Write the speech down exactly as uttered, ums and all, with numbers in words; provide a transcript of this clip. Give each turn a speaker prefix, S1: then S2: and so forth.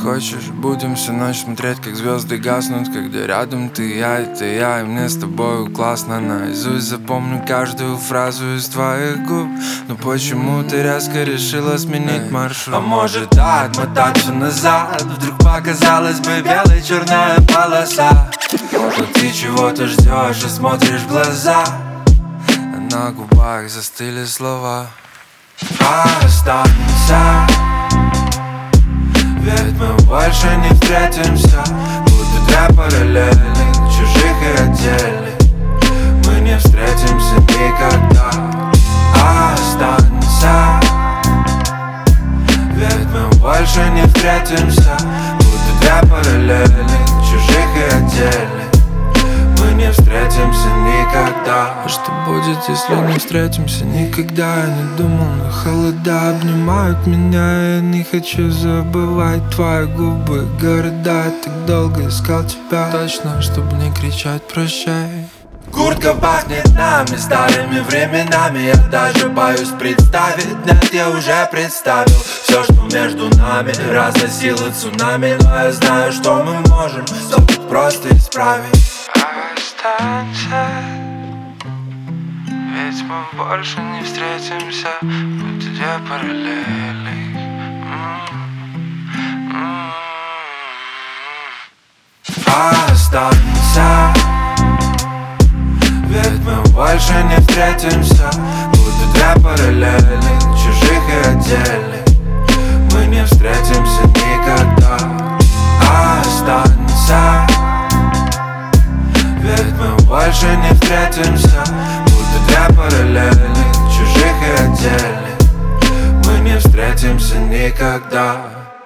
S1: хочешь, будем всю ночь смотреть, как звезды гаснут. Когда рядом ты, я, это я, и мне с тобою классно. Наизусть запомню каждую фразу из твоих губ. Но почему ты резко решила сменить маршрут? А может, да, отмотать все назад? Вдруг показалась бы белой черная полоса. Но ты чего-то ждешь и смотришь в глаза, а на губах застыли слова. Останься, ведь мы больше не встретимся. Будут две параллели, чужих и отдельных. Мы не встретимся никогда. Останься, ведь мы больше не встретимся. Будут две параллели, чужих и отдельных. Мы не встретимся никогда. А что будет, если не встретимся никогда? Я не думал, но холода обнимают меня. Я не хочу забывать твои губы, города. Я так долго искал тебя, точно, чтобы не кричать прощай. Куртка пахнет нами, старыми временами. Я даже боюсь представить, нет, я уже представил все, что между нами разносило цунами. Но я знаю, что мы можем все просто исправить. Останься, ведь мы больше не встретимся. Будут две параллели. Останься, ведь мы больше не встретимся. Будут две параллели, чужих и отдельных. Мы не встретимся никогда. Останься, ведь мы больше не встретимся. Будут две параллели, чужих и отдельных. Мы не встретимся никогда.